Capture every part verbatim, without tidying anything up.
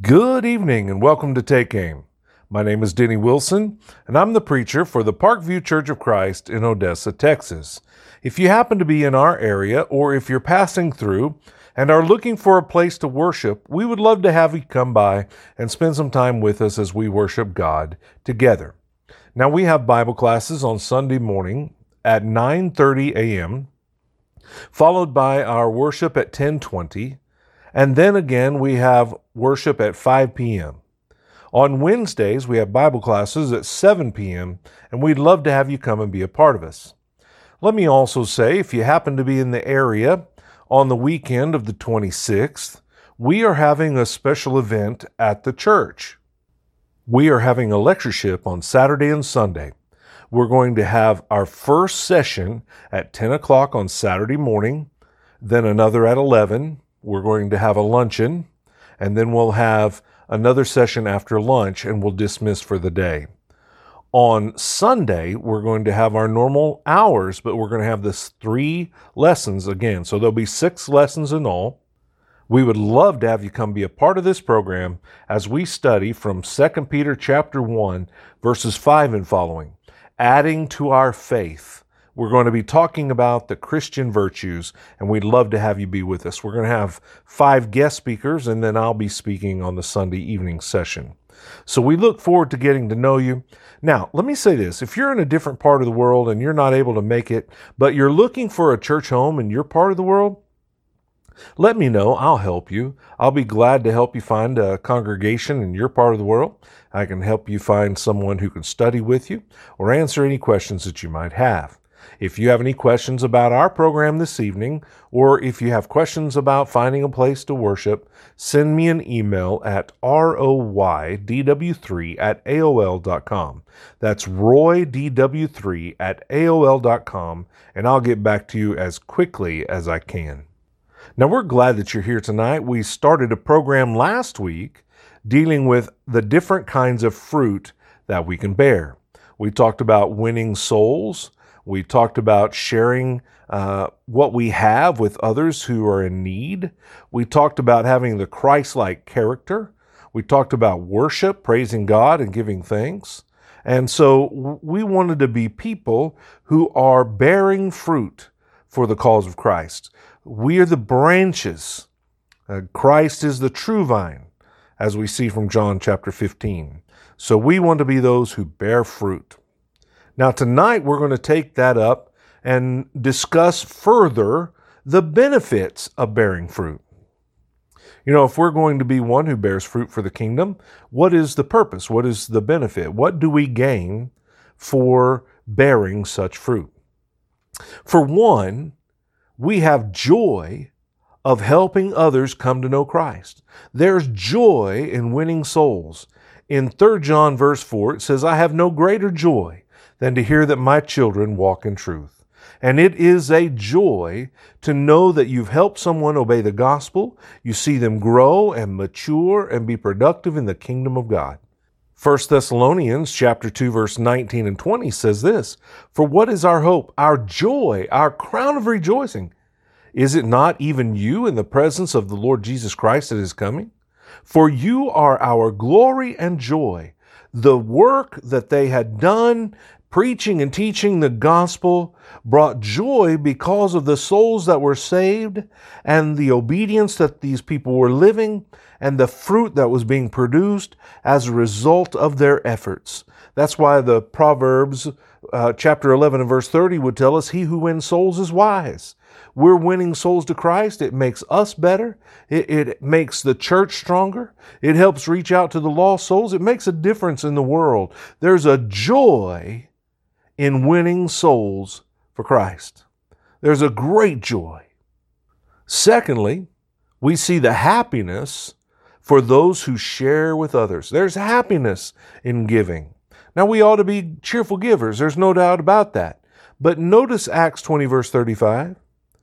Good evening and welcome to Take Aim. My name is Denny Wilson and I'm the preacher for the Parkview Church of Christ in Odessa, Texas. If you happen to be in our area or if you're passing through and are looking for a place to worship, we would love to have you come by and spend some time with us as we worship God together. Now we have Bible classes on Sunday morning at nine thirty a.m., followed by our worship at ten twenty. And then again, we have worship at five p.m. On Wednesdays, we have Bible classes at seven p.m., and we'd love to have you come and be a part of us. Let me also say, if you happen to be in the area on the weekend of the twenty-sixth, we are having a special event at the church. We are having a lectureship on Saturday and Sunday. We're going to have our first session at ten o'clock on Saturday morning, then another at eleven. We're going to have a luncheon, and then we'll have another session after lunch, and we'll dismiss for the day. On Sunday, we're going to have our normal hours, but we're going to have this three lessons again. So there'll be six lessons in all. We would love to have you come be a part of this program as we study from Second Peter chapter one, verses five and following, adding to our faith. We're going to be talking about the Christian virtues, and we'd love to have you be with us. We're going to have five guest speakers, and then I'll be speaking on the Sunday evening session. So we look forward to getting to know you. Now, let me say this. If you're in a different part of the world and you're not able to make it, but you're looking for a church home in your part of the world, let me know. I'll help you. I'll be glad to help you find a congregation in your part of the world. I can help you find someone who can study with you or answer any questions that you might have. If you have any questions about our program this evening, or if you have questions about finding a place to worship, send me an email at roy d w three at a o l dot com. That's roy d w three at a o l dot com, and I'll get back to you as quickly as I can. Now, we're glad that you're here tonight. We started a program last week dealing with the different kinds of fruit that we can bear. We talked about winning souls. We talked about sharing uh, what we have with others who are in need. We talked about having the Christ-like character. We talked about worship, praising God and giving thanks. And so we wanted to be people who are bearing fruit for the cause of Christ. We are the branches. Uh, Christ is the true vine, as we see from John chapter fifteen. So we want to be those who bear fruit. Now, tonight we're going to take that up and discuss further the benefits of bearing fruit. You know, if we're going to be one who bears fruit for the kingdom, what is the purpose? What is the benefit? What do we gain for bearing such fruit? For one, we have joy of helping others come to know Christ. There's joy in winning souls. In Third John verse four, it says, "I have no greater joy than to hear that my children walk in truth." And it is a joy to know that you've helped someone obey the gospel. You see them grow and mature and be productive in the kingdom of God. First Thessalonians chapter two, verse nineteen and twenty says this, "For what is our hope, our joy, our crown of rejoicing? Is it not even you in the presence of the Lord Jesus Christ at his coming? For you are our glory and joy." The work that they had done preaching and teaching the gospel brought joy because of the souls that were saved and the obedience that these people were living and the fruit that was being produced as a result of their efforts. That's why the Proverbs uh, chapter eleven and verse thirty would tell us, "He who wins souls is wise." We're winning souls to Christ. It makes us better. It, it makes the church stronger. It helps reach out to the lost souls. It makes a difference in the world. There's a joy in winning souls for Christ. There's a great joy. Secondly, we see the happiness for those who share with others. There's happiness in giving. Now, we ought to be cheerful givers. There's no doubt about that. But notice Acts twenty, verse thirty-five.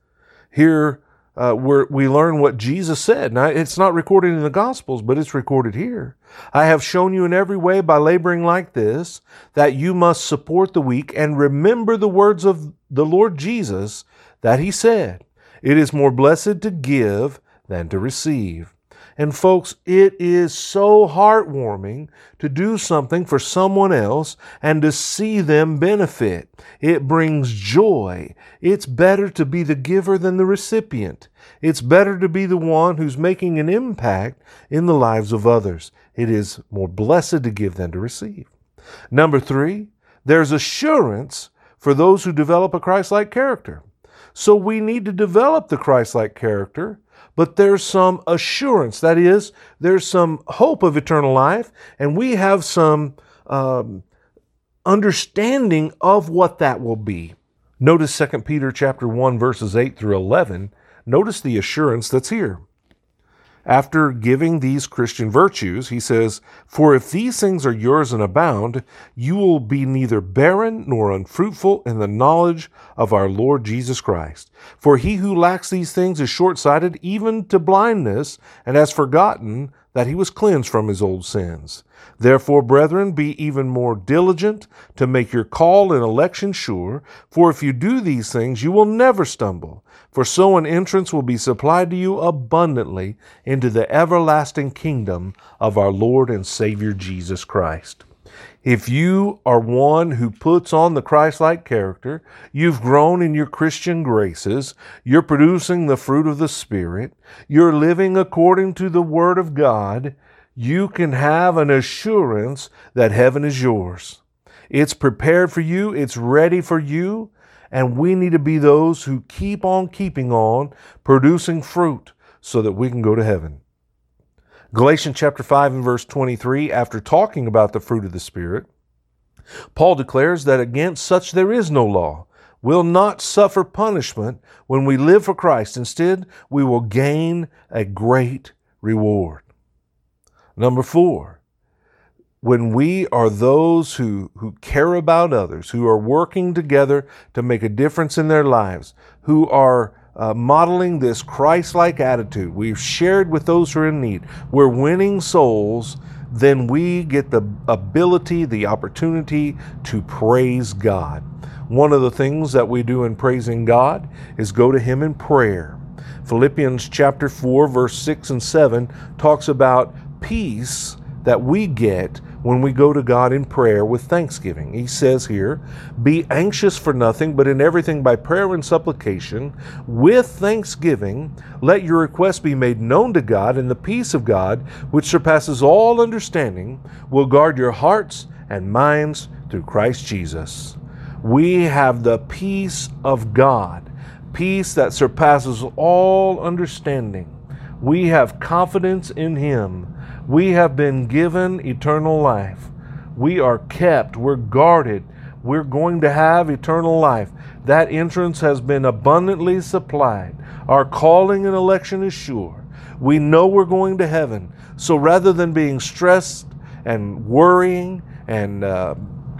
Here uh, where we learn what Jesus said. Now, it's not recorded in the Gospels, but it's recorded here. "I have shown you in every way by laboring like this, that you must support the weak and remember the words of the Lord Jesus, that he said, 'It is more blessed to give than to receive.'" And folks, it is so heartwarming to do something for someone else and to see them benefit. It brings joy. It's better to be the giver than the recipient. It's better to be the one who's making an impact in the lives of others. It is more blessed to give than to receive. Number three, there's assurance for those who develop a Christ-like character. So we need to develop the Christ-like character, but there's some assurance. That is, there's some hope of eternal life, and we have some um, understanding of what that will be. Notice Second Peter chapter one, verses eight through eleven. Notice the assurance that's here. After giving these Christian virtues, he says, "For if these things are yours and abound, you will be neither barren nor unfruitful in the knowledge of our Lord Jesus Christ. For he who lacks these things is short-sighted even to blindness, and has forgotten that he was cleansed from his old sins. Therefore, brethren, be even more diligent to make your call and election sure, for if you do these things, you will never stumble. For so an entrance will be supplied to you abundantly into the everlasting kingdom of our Lord and Savior Jesus Christ." If you are one who puts on the Christ-like character, you've grown in your Christian graces, you're producing the fruit of the Spirit, you're living according to the Word of God, you can have an assurance that heaven is yours. It's prepared for you, it's ready for you, and we need to be those who keep on keeping on, producing fruit so that we can go to heaven. Galatians chapter five and verse twenty-three, after talking about the fruit of the Spirit, Paul declares that against such there is no law. We'll not suffer punishment when we live for Christ. Instead, we will gain a great reward. Number four, when we are those who, who care about others, who are working together to make a difference in their lives, who are uh, modeling this Christ-like attitude, we've shared with those who are in need, we're winning souls, then we get the ability, the opportunity to praise God. One of the things that we do in praising God is go to Him in prayer. Philippians chapter four, verse six and seven talks about peace that we get when we go to God in prayer with thanksgiving. He says here, "Be anxious for nothing, but in everything by prayer and supplication, with thanksgiving, let your requests be made known to God, and the peace of God, which surpasses all understanding, will guard your hearts and minds through Christ Jesus." We have the peace of God, peace that surpasses all understanding. We have confidence in Him. We have been given eternal life. We are kept. We're guarded. We're going to have eternal life. That entrance has been abundantly supplied. Our calling and election is sure. We know we're going to heaven. So rather than being stressed and worrying and uh,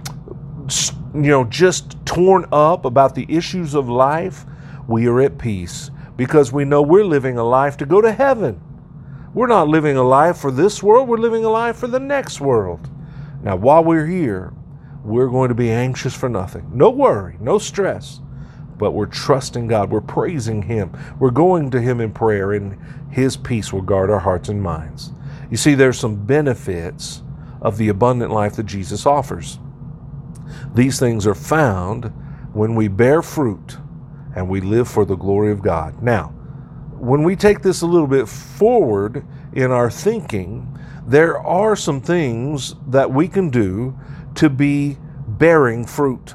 you know, just torn up about the issues of life, we are at peace because we know we're living a life to go to heaven. We're not living a life for this world, we're living a life for the next world. Now, while we're here, we're going to be anxious for nothing. No worry, no stress, but we're trusting God. We're praising Him. We're going to Him in prayer, and His peace will guard our hearts and minds. You see, there's some benefits of the abundant life that Jesus offers. These things are found when we bear fruit and we live for the glory of God. Now, when we take this a little bit forward in our thinking, there are some things that we can do to be bearing fruit.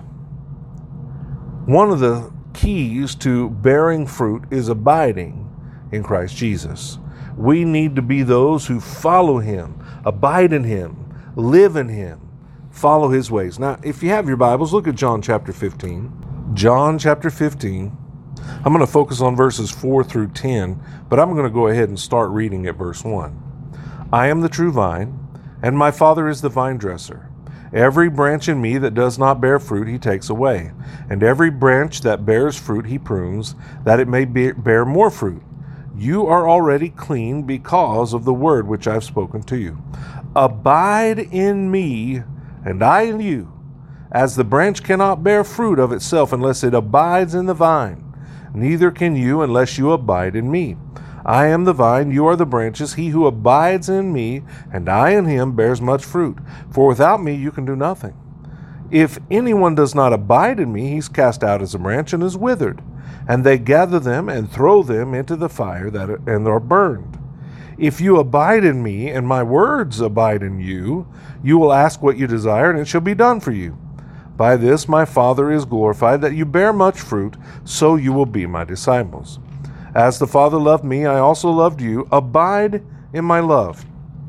One of the keys to bearing fruit is abiding in Christ Jesus. We need to be those who follow Him, abide in Him, live in Him, follow His ways. Now, if you have your Bibles, look at John chapter fifteen. John chapter fifteen. I'm going to focus on verses four through ten, but I'm going to go ahead and start reading at verse one. "I am the true vine, and my Father is the vine dresser. Every branch in me that does not bear fruit He takes away, and every branch that bears fruit He prunes, that it may be, bear more fruit. You are already clean because of the word which I have spoken to you. Abide in me, and I in you, as the branch cannot bear fruit of itself unless it abides in the vine. Neither can you unless you abide in me. I am the vine, you are the branches. He who abides in me, and I in him, bears much fruit. For without me you can do nothing. If anyone does not abide in me, he's cast out as a branch and is withered. And they gather them and throw them into the fire that and are burned. If you abide in me, and my words abide in you, you will ask what you desire, and it shall be done for you. By this my Father is glorified, that you bear much fruit, so you will be my disciples. As the Father loved me, I also loved you. Abide in my love.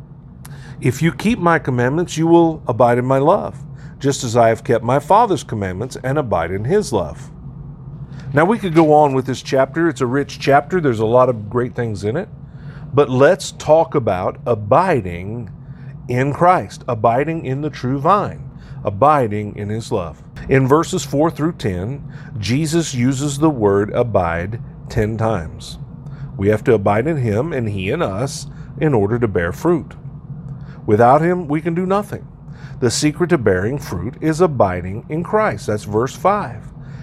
If you keep my commandments, you will abide in my love, just as I have kept my Father's commandments and abide in his love. Now we could go on with this chapter. It's a rich chapter. There's a lot of great things in it. But let's talk about abiding in Christ, abiding in the true vine, abiding in his love. In verses four through ten, Jesus uses the word abide ten times. We have to abide in him and he in us in order to bear fruit. Without him, we can do nothing. The secret to bearing fruit is abiding in Christ. That's verse five.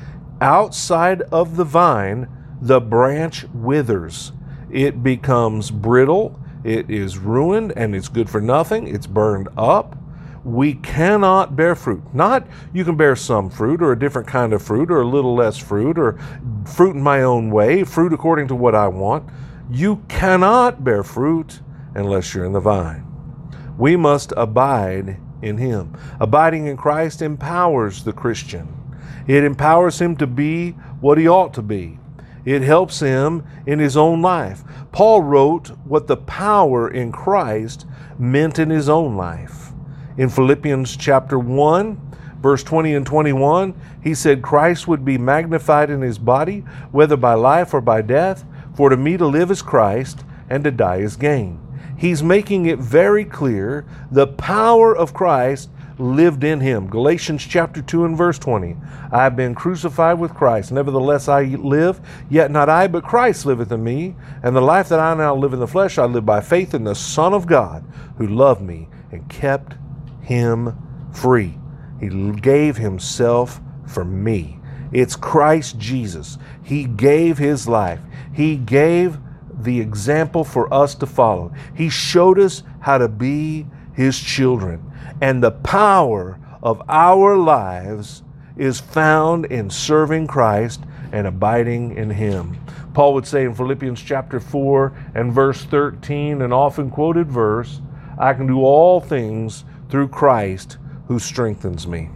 Outside of the vine, the branch withers. It becomes brittle, it is ruined, and it's good for nothing. It's burned up. We cannot bear fruit. Not you can bear some fruit or a different kind of fruit or a little less fruit or fruit in my own way, fruit according to what I want. You cannot bear fruit unless you're in the vine. We must abide in him. Abiding in Christ empowers the Christian. It empowers him to be what he ought to be. It helps him in his own life. Paul wrote what the power in Christ meant in his own life. In Philippians chapter one, verse twenty and twenty-one, he said, Christ would be magnified in his body, whether by life or by death, for to me to live is Christ, and to die is gain. He's making it very clear the power of Christ lived in him. Galatians chapter two and verse twenty. I have been crucified with Christ. Nevertheless I live, yet not I, but Christ liveth in me. And the life that I now live in the flesh, I live by faith in the Son of God, who loved me and kept him free. He gave himself for me. It's Christ Jesus. He gave his life. He gave the example for us to follow. He showed us how to be his children. And the power of our lives is found in serving Christ and abiding in him. Paul would say in Philippians chapter four and verse thirteen, an often quoted verse, I can do all things through Christ who strengthens me.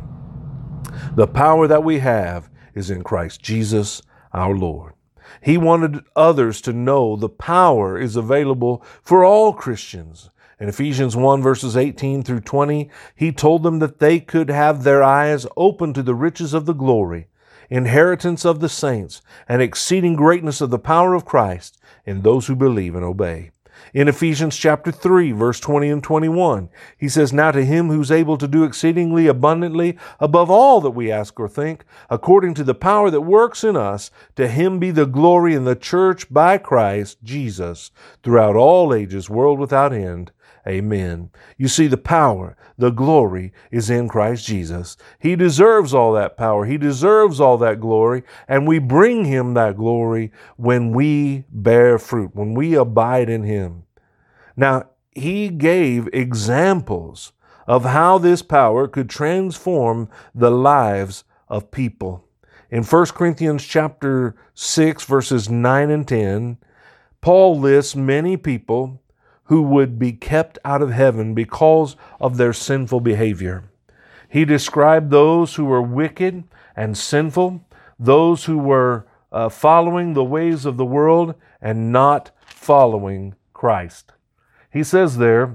The power that we have is in Christ Jesus our Lord. He wanted others to know the power is available for all Christians. In Ephesians one, verses eighteen through twenty, he told them that they could have their eyes open to the riches of the glory, inheritance of the saints, and exceeding greatness of the power of Christ in those who believe and obey. In Ephesians chapter three, verse twenty and twenty-one, he says, Now to him who's able to do exceedingly abundantly above all that we ask or think, according to the power that works in us, to him be the glory in the church by Christ Jesus throughout all ages, world without end. Amen. You see, the power, the glory is in Christ Jesus. He deserves all that power. He deserves all that glory. And we bring him that glory when we bear fruit, when we abide in him. Now, he gave examples of how this power could transform the lives of people. In First Corinthians chapter six, verses nine and ten, Paul lists many people who would be kept out of heaven because of their sinful behavior. He described those who were wicked and sinful, those who were uh, following the ways of the world and not following Christ. He says there,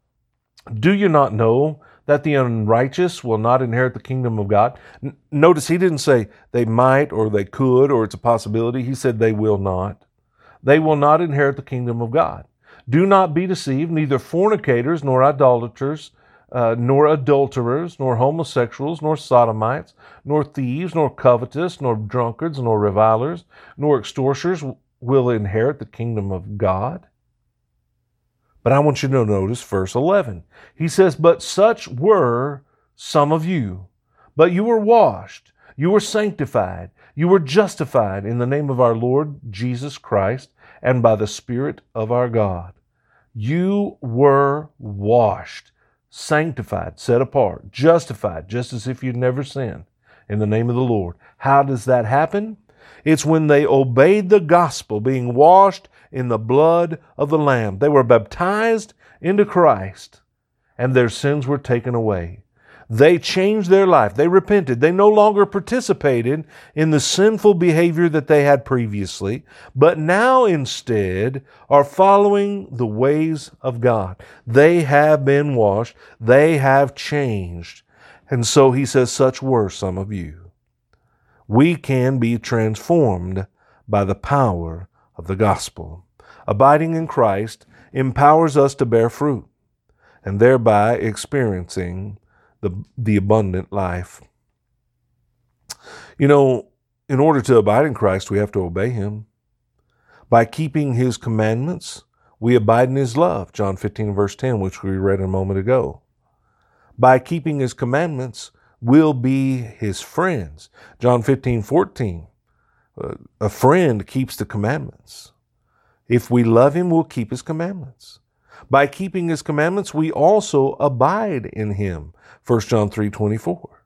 Do you not know that the unrighteous will not inherit the kingdom of God? N- Notice he didn't say they might or they could or it's a possibility. He said they will not. They will not inherit the kingdom of God. Do not be deceived, neither fornicators, nor idolaters, uh, nor adulterers, nor homosexuals, nor sodomites, nor thieves, nor covetous, nor drunkards, nor revilers, nor extortioners will inherit the kingdom of God. But I want you to notice verse eleven. He says, But such were some of you, but you were washed, you were sanctified, you were justified in the name of our Lord Jesus Christ, and by the Spirit of our God. You were washed, sanctified, set apart, justified, just as if you'd never sinned in the name of the Lord. How does that happen? It's when they obeyed the gospel, being washed in the blood of the Lamb. They were baptized into Christ, and their sins were taken away. They changed their life. They repented. They no longer participated in the sinful behavior that they had previously, but now instead are following the ways of God. They have been washed. They have changed. And so he says, such were some of you. We can be transformed by the power of the gospel. Abiding in Christ empowers us to bear fruit and thereby experiencing the, the abundant life. You know, in order to abide in Christ, we have to obey Him. By keeping His commandments, we abide in His love, John fifteen, verse ten, which we read a moment ago. By keeping His commandments, we'll be His friends, John fifteen, fourteen. A friend keeps the commandments. If we love Him, we'll keep His commandments. By keeping His commandments, we also abide in Him, First John three, twenty-four.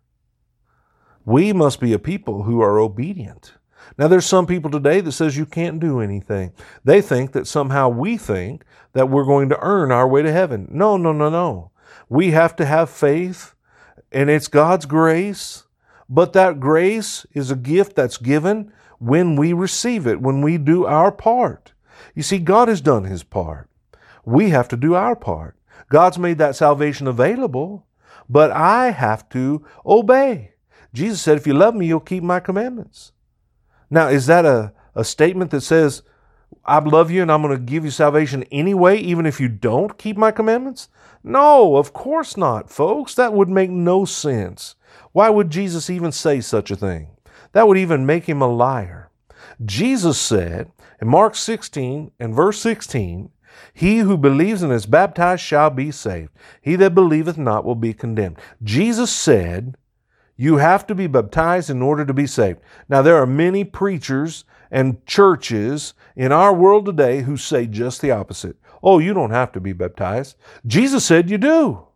We must be a people who are obedient. Now, there's some people today that says you can't do anything. They think that somehow we think that we're going to earn our way to heaven. No, no, no, no. We have to have faith, and it's God's grace, but that grace is a gift that's given when we receive it, when we do our part. You see, God has done His part. We have to do our part. God's made that salvation available, but I have to obey. Jesus said, if you love me, you'll keep my commandments. Now, is that a, a statement that says, I love you and I'm going to give you salvation anyway, even if you don't keep my commandments? No, of course not, folks. That would make no sense. Why would Jesus even say such a thing? That would even make Him a liar. Jesus said in Mark sixteen and verse sixteen, he who believes and is baptized shall be saved. He that believeth not will be condemned. Jesus said, you have to be baptized in order to be saved. Now, there are many preachers and churches in our world today who say just the opposite. Oh, you don't have to be baptized. Jesus said you do.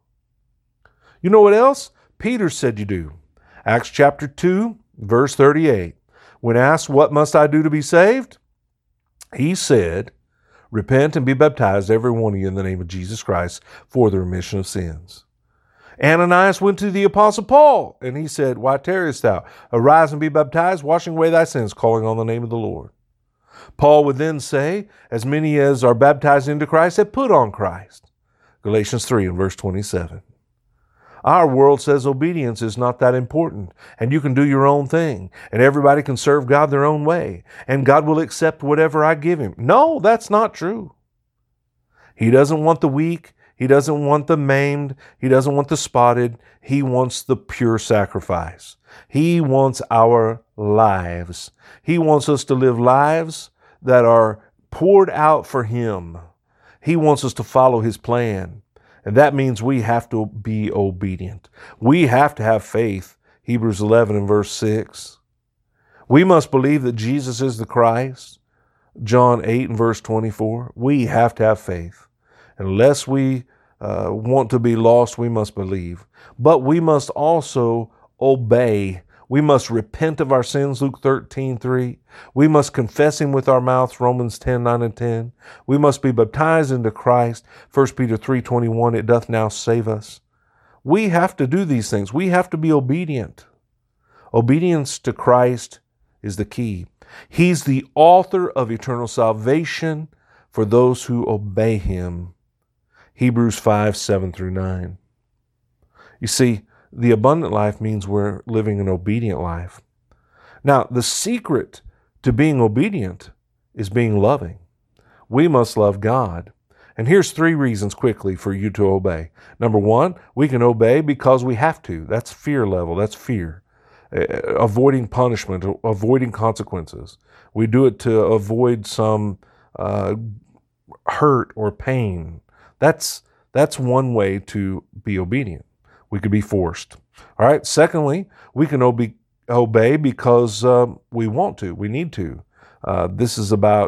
You know what else? Peter said you do. Acts chapter two, verse thirty-eight. When asked, what must I do to be saved? He said, repent and be baptized, every one of you, in the name of Jesus Christ for the remission of sins. Ananias went to the Apostle Paul, and he said, why tarriest thou? Arise and be baptized, washing away thy sins, calling on the name of the Lord. Paul would then say, as many as are baptized into Christ have put on Christ. Galatians three and verse twenty-seven. Our world says obedience is not that important, and you can do your own thing, and everybody can serve God their own way, and God will accept whatever I give Him. No, that's not true. He doesn't want the weak. He doesn't want the maimed. He doesn't want the spotted. He wants the pure sacrifice. He wants our lives. He wants us to live lives that are poured out for Him. He wants us to follow His plan. And that means we have to be obedient. We have to have faith. Hebrews eleven and verse six. We must believe that Jesus is the Christ. John eight and verse twenty-four. We have to have faith. Unless we uh, want to be lost, we must believe. But we must also obey. We must repent of our sins, Luke thirteen three. We must confess Him with our mouths, Romans ten nine and ten. We must be baptized into Christ, First Peter three twenty-one. It doth now save us. We have to do these things. We have to be obedient. Obedience to Christ is the key. He's the author of eternal salvation for those who obey Him. Hebrews five seven through nine. You see, the abundant life means we're living an obedient life. Now, the secret to being obedient is being loving. We must love God. And here's three reasons quickly for you to obey. Number one, we can obey because we have to. That's fear level. That's fear. Uh, avoiding punishment, avoiding consequences. We do it to avoid some uh, hurt or pain. That's, that's one way to be obedient. We could be forced. All right. Secondly, we can obe- obey because um, we want to. We need to. Uh, this is about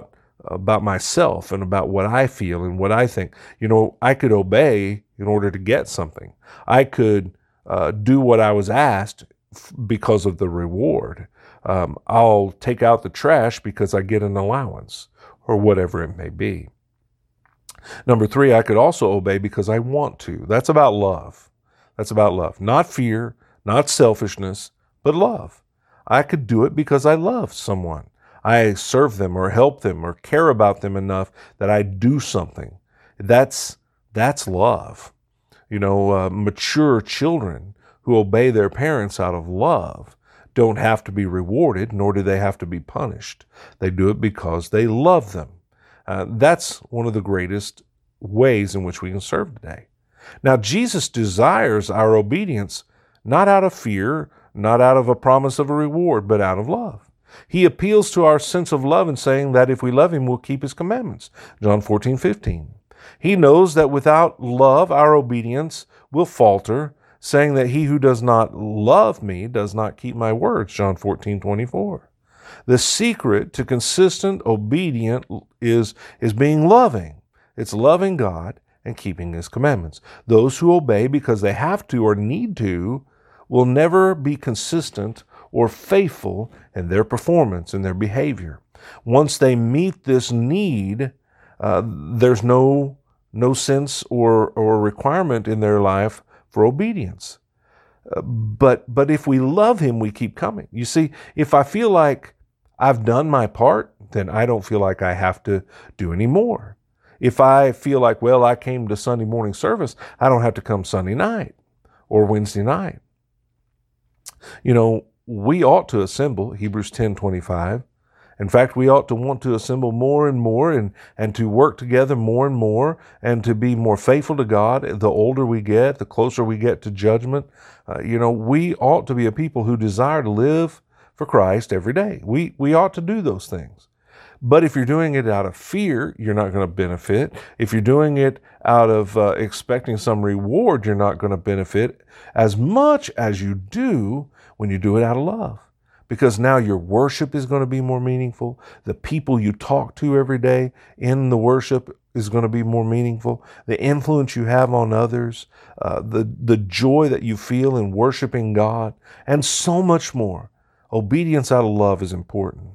about myself and about what I feel and what I think. You know, I could obey in order to get something. I could uh, do what I was asked f- because of the reward. Um, I'll take out the trash because I get an allowance, or whatever it may be. Number three, I could also obey because I want to. That's about love. That's about love. Not fear, not selfishness, but love. I could do it because I love someone. I serve them or help them or care about them enough that I do something. That's, that's love. You know, uh, mature children who obey their parents out of love don't have to be rewarded, nor do they have to be punished. They do it because they love them. Uh, that's one of the greatest ways in which we can serve today. Now, Jesus desires our obedience not out of fear, not out of a promise of a reward, but out of love. He appeals to our sense of love in saying that if we love him, we'll keep his commandments. John fourteen fifteen. He knows that without love, our obedience will falter, saying that he who does not love me does not keep my words. John fourteen twenty-four. The secret to consistent obedience is, is being loving. It's loving God and keeping his commandments. Those who obey because they have to or need to will never be consistent or faithful in their performance and their behavior. Once they meet this need, uh, there's no no sense or, or requirement in their life for obedience. Uh, but but if we love him, we keep coming. You see, if I feel like I've done my part, then I don't feel like I have to do any more. If I feel like, well, I came to Sunday morning service, I don't have to come Sunday night or Wednesday night. You know, we ought to assemble, Hebrews ten twenty-five. In fact, we ought to want to assemble more and more and, and to work together more and more and to be more faithful to God. The older we get, the closer we get to judgment. Uh, you know, we ought to be a people who desire to live for Christ every day. We, we ought to do those things. But if you're doing it out of fear, you're not going to benefit. If you're doing it out of uh, expecting some reward, you're not going to benefit as much as you do when you do it out of love. Because now your worship is going to be more meaningful. The people you talk to every day in the worship is going to be more meaningful. The influence you have on others, uh, the, the joy that you feel in worshiping God, and so much more. Obedience out of love is important.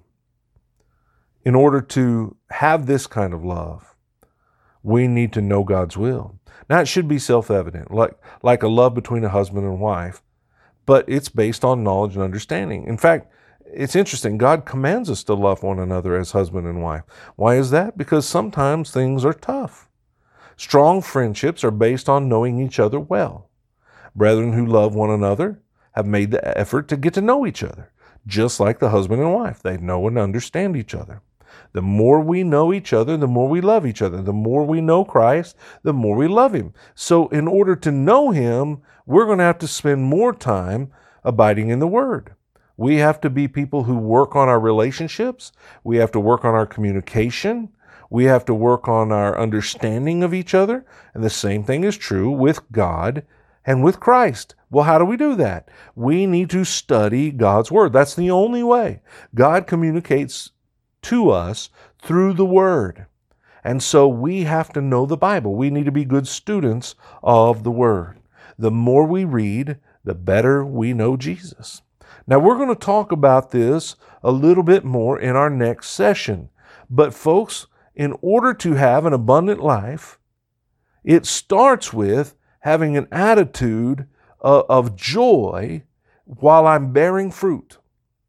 In order to have this kind of love, we need to know God's will. Now, it should be self-evident, like, like a love between a husband and wife, but it's based on knowledge and understanding. In fact, it's interesting. God commands us to love one another as husband and wife. Why is that? Because sometimes things are tough. Strong friendships are based on knowing each other well. Brethren who love one another have made the effort to get to know each other, just like the husband and wife. They know and understand each other. The more we know each other, the more we love each other. The more we know Christ, the more we love him. So in order to know him, we're going to have to spend more time abiding in the Word. We have to be people who work on our relationships. We have to work on our communication. We have to work on our understanding of each other. And the same thing is true with God and with Christ. Well, how do we do that? We need to study God's Word. That's the only way. God communicates to us through the Word. And so we have to know the Bible. We need to be good students of the Word. The more we read, the better we know Jesus. Now, we're going to talk about this a little bit more in our next session. But folks, in order to have an abundant life, it starts with having an attitude of, of joy while I'm bearing fruit.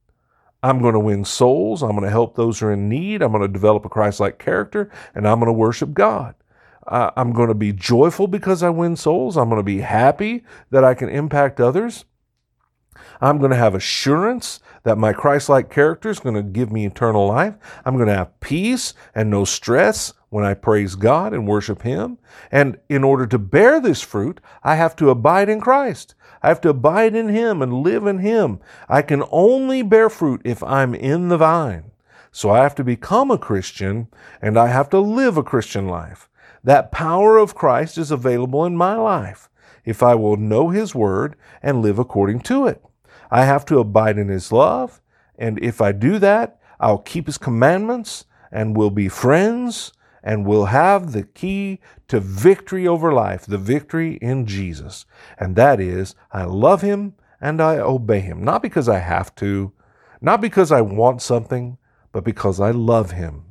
I'm going to win souls. I'm going to help those who are in need. I'm going to develop a Christ-like character, and I'm going to worship God. Uh, I'm going to be joyful because I win souls. I'm going to be happy that I can impact others. I'm going to have assurance that my Christ-like character is going to give me eternal life. I'm going to have peace and no stress when I praise God and worship Him. And in order to bear this fruit, I have to abide in Christ. I have to abide in Him and live in Him. I can only bear fruit if I'm in the vine. So I have to become a Christian, and I have to live a Christian life. That power of Christ is available in my life if I will know His Word and live according to it. I have to abide in His love, and if I do that, I'll keep His commandments, and we'll be friends, and we'll have the key to victory over life, the victory in Jesus. And that is, I love him and I obey him. Not because I have to, not because I want something, but because I love him.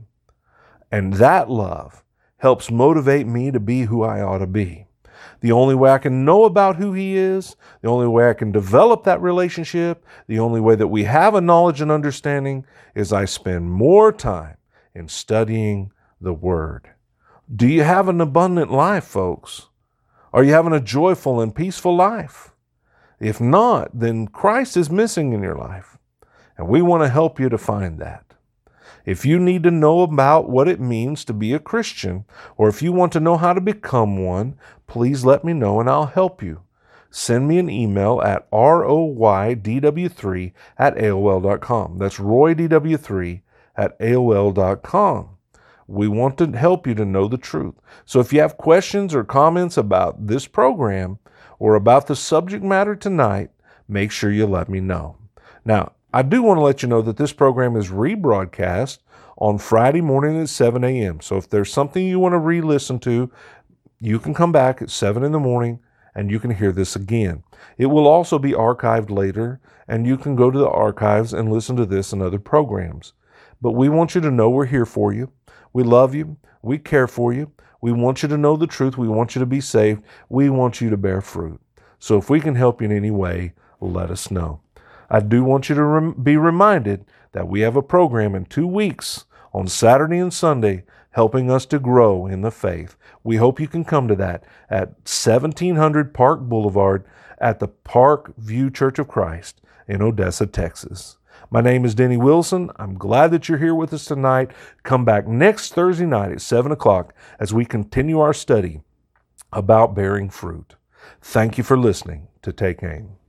And that love helps motivate me to be who I ought to be. The only way I can know about who he is, the only way I can develop that relationship, the only way that we have a knowledge and understanding is I spend more time in studying the Word. Do you have an abundant life, folks? Are you having a joyful and peaceful life? If not, then Christ is missing in your life, and we want to help you to find that. If you need to know about what it means to be a Christian, or if you want to know how to become one, please let me know and I'll help you. Send me an email at roy d w three at a o l dot com. That's roy d w three at a o l dot com. We want to help you to know the truth. So if you have questions or comments about this program or about the subject matter tonight, make sure you let me know. Now, I do want to let you know that this program is rebroadcast on Friday morning at seven a.m. So if there's something you want to re-listen to, you can come back at seven in the morning and you can hear this again. It will also be archived later, and you can go to the archives and listen to this and other programs. But we want you to know we're here for you. We love you. We care for you. We want you to know the truth. We want you to be saved. We want you to bear fruit. So if we can help you in any way, let us know. I do want you to rem- be reminded that we have a program in two weeks on Saturday and Sunday helping us to grow in the faith. We hope you can come to that at seventeen hundred Park Boulevard at the Park View Church of Christ in Odessa, Texas. My name is Denny Wilson. I'm glad that you're here with us tonight. Come back next Thursday night at seven o'clock as we continue our study about bearing fruit. Thank you for listening to Take Aim.